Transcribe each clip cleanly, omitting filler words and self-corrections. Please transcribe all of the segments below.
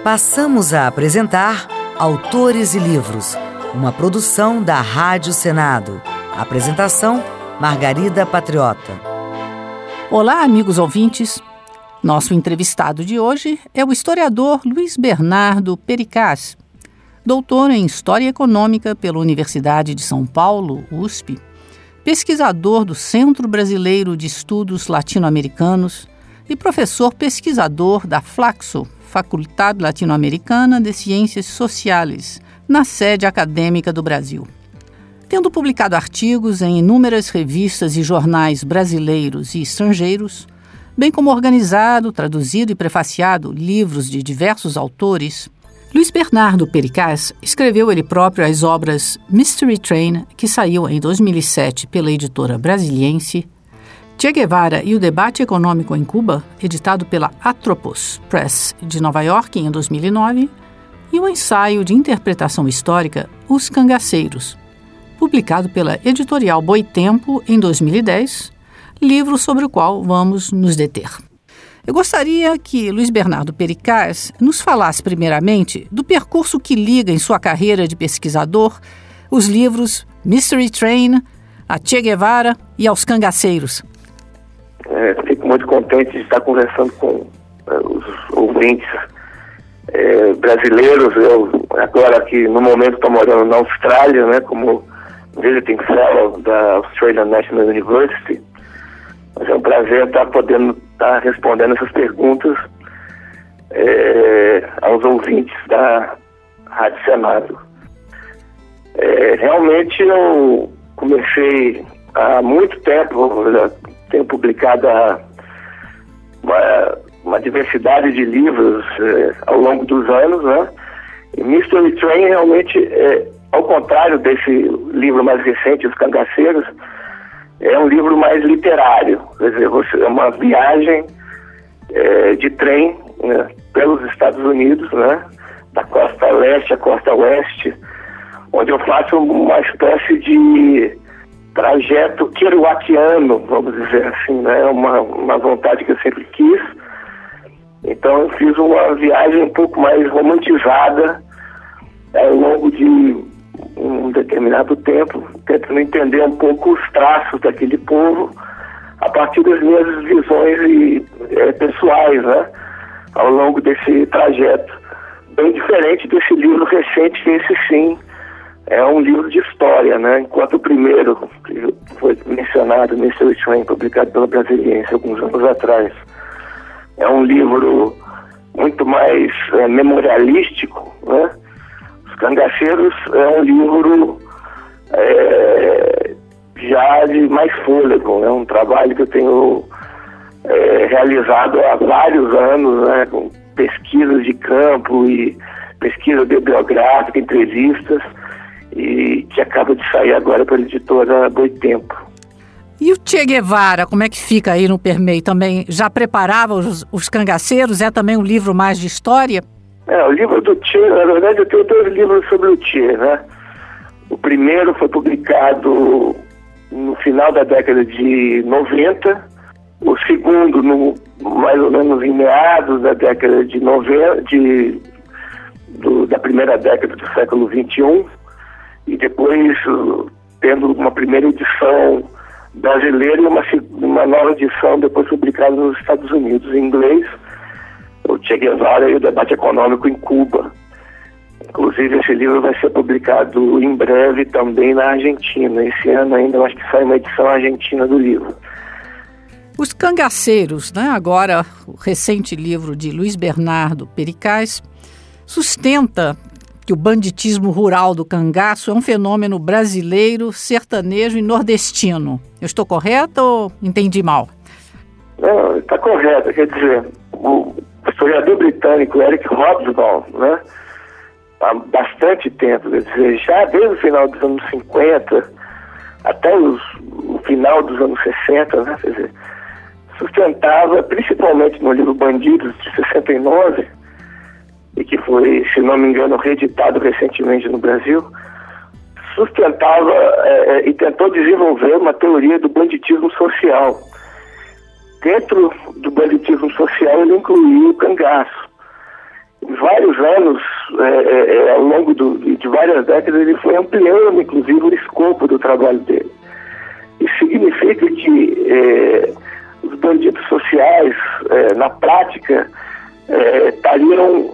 Passamos a apresentar Autores e Livros, uma produção da Rádio Senado. Apresentação, Margarida Patriota. Olá, amigos ouvintes. Nosso entrevistado de hoje é o historiador Luiz Bernardo Pericaz, doutor em História Econômica pela Universidade de São Paulo, USP, pesquisador do Centro Brasileiro de Estudos Latino-Americanos e professor pesquisador da Flaxo, Faculdade Latino-Americana de Ciências Sociais, na sede acadêmica do Brasil. Tendo publicado artigos em inúmeras revistas e jornais brasileiros e estrangeiros, bem como organizado, traduzido e prefaciado livros de diversos autores, Luiz Bernardo Pericaz escreveu ele próprio as obras Mystery Train, que saiu em 2007 pela editora Brasiliense, Che Guevara e o Debate Econômico em Cuba, editado pela Atropos Press de Nova York em 2009, e o ensaio de interpretação histórica Os Cangaceiros, publicado pela editorial Boitempo em 2010, livro sobre o qual vamos nos deter. Eu gostaria que Luiz Bernardo Pericaz nos falasse primeiramente do percurso que liga em sua carreira de pesquisador os livros Mystery Train, a Che Guevara e aos Cangaceiros. Fico muito contente de estar conversando com os ouvintes brasileiros. Eu agora que no momento estou morando na Austrália, né, como Visiting Fellow da Australian National University. Mas é um prazer estar podendo estar respondendo essas perguntas aos ouvintes da Rádio Senado. Realmente eu comecei há muito tempo, já tenho publicado uma diversidade de livros ao longo dos anos, né? E Mystery Train realmente, ao contrário desse livro mais recente, Os Cangaceiros, é um livro mais literário, quer dizer, é uma viagem de trem, né, pelos Estados Unidos, né, da costa leste à costa oeste, onde eu faço uma espécie de trajeto kerouaciano, vamos dizer assim, né, uma vontade que eu sempre quis. Então eu fiz uma viagem um pouco mais romantizada ao longo de um determinado tempo, tentando entender um pouco os traços daquele povo a partir das minhas visões pessoais, né, ao longo desse trajeto. Bem diferente desse livro recente, que esse sim é um livro de história, né, enquanto o primeiro, que foi mencionado, Mystery Train, publicado pela Brasiliense alguns anos atrás, é um livro muito mais memorialístico, né. Os Cangaceiros é um livro já de mais fôlego, é um trabalho que eu tenho realizado há vários anos, né, com pesquisas de campo e pesquisa bibliográfica, entrevistas, e que acaba de sair agora pela editora Boitempo. E o Che Guevara, como é que fica aí no Permeio? Também já preparava os Cangaceiros? É também um livro mais de história? O livro do Che, na verdade eu tenho 2 livros sobre o Che, né? O primeiro foi publicado no final da década de 90, o segundo mais ou menos em meados da década de 90, da primeira década do século XXI, e depois tendo uma primeira edição brasileira e uma nova edição depois publicada nos Estados Unidos em inglês, o Che Guevara e o Debate Econômico em Cuba. Inclusive esse livro vai ser publicado em breve também na Argentina. Esse ano ainda eu acho que sai uma edição argentina do livro. Os Cangaceiros, né? Agora o recente livro de Luiz Bernardo Pericaz, sustenta que o banditismo rural do cangaço é um fenômeno brasileiro, sertanejo e nordestino. Eu estou correta ou entendi mal? Não, está correto. Quer dizer, o historiador britânico Eric Hobsbawm, né, há bastante tempo, quer dizer, já desde o final dos anos 50 até o final dos anos 60, né, quer dizer, sustentava, principalmente no livro Bandidos, de 69, e que foi, se não me engano, reeditado recentemente no Brasil, sustentava e tentou desenvolver uma teoria do banditismo social. Dentro do banditismo social ele incluía o cangaço. em vários anos, ao longo de várias décadas, ele foi ampliando, inclusive, o escopo do trabalho dele. Isso significa que os bandidos sociais, na prática, estariam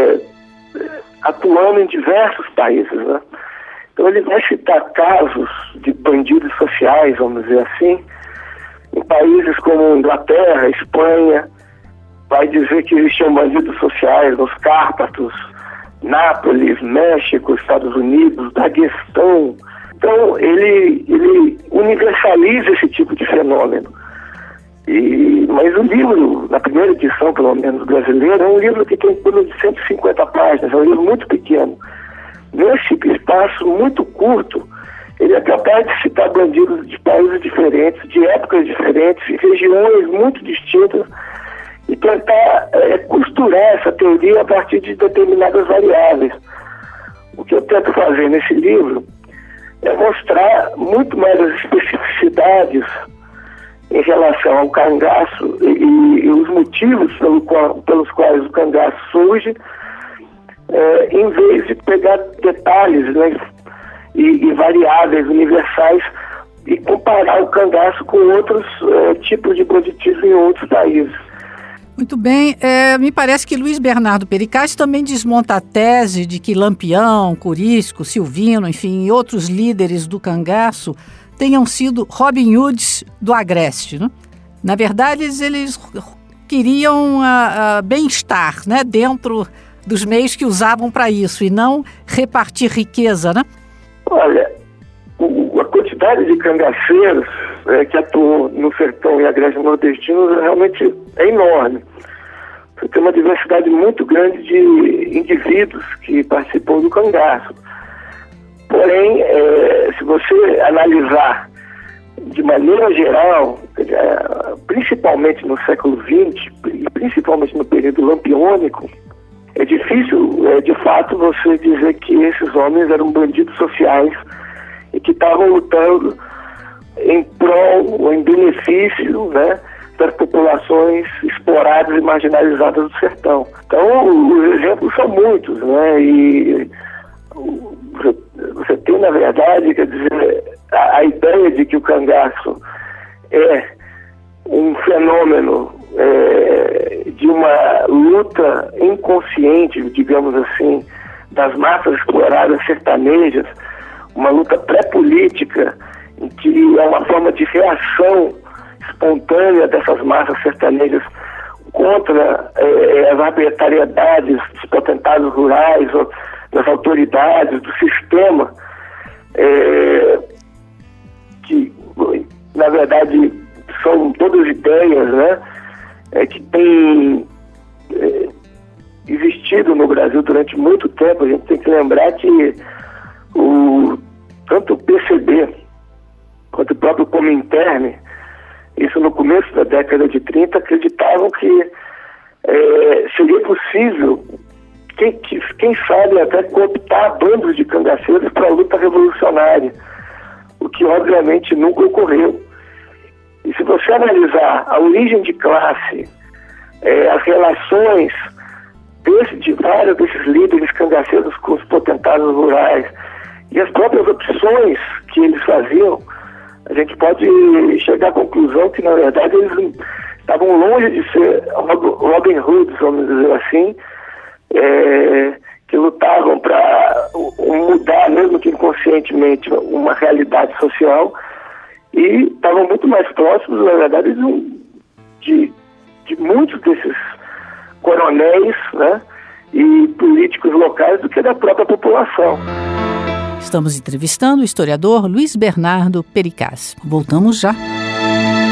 atuando em diversos países, né? Então ele vai citar casos de bandidos sociais, vamos dizer assim, em países como Inglaterra, Espanha. Vai dizer que existiam bandidos sociais nos Cárpatos, Nápoles, México, Estados Unidos, Daguestão. Então ele universaliza esse tipo de fenômeno. Mas o livro, na primeira edição, pelo menos brasileira, é um livro que tem em torno de 150 páginas, é um livro muito pequeno. Nesse espaço muito curto, ele é capaz de citar bandidos de países diferentes, de épocas diferentes, de regiões muito distintas, e tentar costurar essa teoria a partir de determinadas variáveis. O que eu tento fazer nesse livro é mostrar muito mais as especificidades em relação ao cangaço e os motivos pelos quais o cangaço surge, em vez de pegar detalhes, né, e variáveis universais e comparar o cangaço com outros tipos de banditismo em outros países. Muito bem, me parece que Luiz Bernardo Pericaz também desmonta a tese de que Lampião, Corisco, Silvino, enfim, e outros líderes do cangaço tenham sido Robin Hoods do Agreste, né? Na verdade, eles queriam bem-estar, né, dentro dos meios que usavam para isso, e não repartir riqueza, né? Olha, a quantidade de cangaceiros que atuou no sertão e agreste nordestino realmente é enorme. Você tem uma diversidade muito grande de indivíduos que participam do cangaço. Porém, se você analisar de maneira geral, principalmente no século XX, e principalmente no período lampiônico, é difícil, de fato, você dizer que esses homens eram bandidos sociais e que estavam lutando em prol ou em benefício, né, das populações exploradas e marginalizadas do sertão. Então, os exemplos são muitos, né, e você tem, na verdade, quer dizer, a ideia de que o cangaço é um fenômeno de uma luta inconsciente, digamos assim, das massas exploradas sertanejas, uma luta pré-política, em que é uma forma de reação espontânea dessas massas sertanejas contra as arbitrariedades dos potentados rurais, ou das autoridades, do sistema, que, na verdade, são todas ideias, né, que têm existido no Brasil durante muito tempo. A gente tem que lembrar que tanto o PCB quanto o próprio Comintern, isso no começo da década de 30, acreditavam que seria possível, quem sabe, até cooptar bandos de cangaceiros para a luta revolucionária, o que obviamente nunca ocorreu. E se você analisar a origem de classe, as relações de vários desses líderes cangaceiros com os potentados rurais e as próprias opções que eles faziam, a gente pode chegar à conclusão que, na verdade, eles estavam longe de ser Robin Hoods, vamos dizer assim, que lutavam para mudar, mesmo que inconscientemente, uma realidade social, e estavam muito mais próximos, na verdade, de muitos desses coronéis, né, e políticos locais do que da própria população. Estamos entrevistando o historiador Luiz Bernardo Pericaz. Voltamos já.